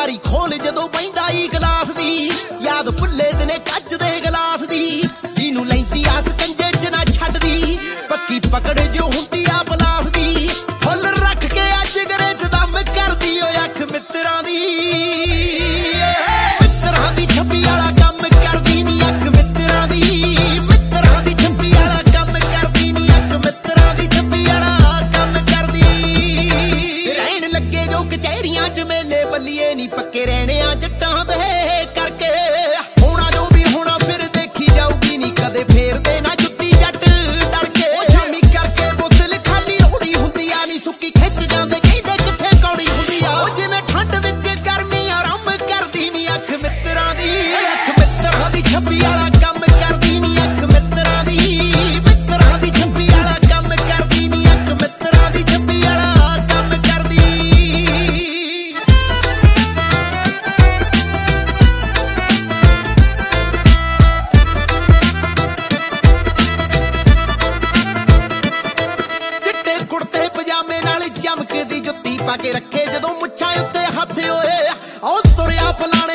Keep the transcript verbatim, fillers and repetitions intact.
बारी खोल जदों बहिंदा ई गलास दी याद भुल्ले दिने कच दे गलास दी जीनू लैंदी आस कंजे च ना छड्डदी पक्की पकड़ जो हुंदी आ पलास दी फुल रख के अज गरे च दम करदी ओ अख मित्रां दी मित्रां दी छप्पी वाला काम करदी नी अख मित्रां दी मित्रां दी छप्पी वाला काम करदी नी अख मित्रां दी छप्पी वाला काम करदी रहन लगे जो कचहरियां च मेले बल्लिए नी पक्के रहने आ जट्टां दे करके होना जो भी होना फिर देखी जाऊगी नी कदे फेर दे ना जुत्ती जट डर के शामी करके बोतल खाली होड़ी हुंदी आ नी सुक्की खिच जांदे कहंदे किथे कौड़ी हुंदी आ ओ जिवें ठंड विच गर्मी आराम करदी नी अख मित्रां दी अख मित्रां दी छप्पी वाला काम करदी नी अख मित्रां दी मित्रां दी छप्पी वाला काम करदी नी अख मित्रां दी छप्पी वाला काम करदी चिट्टे कुड़ते पजामे नाल चमकदी जुत्ती पा के रखे जदों मुੱਛਾਂ उत्ते हथ होए ओ तुरिया फलाने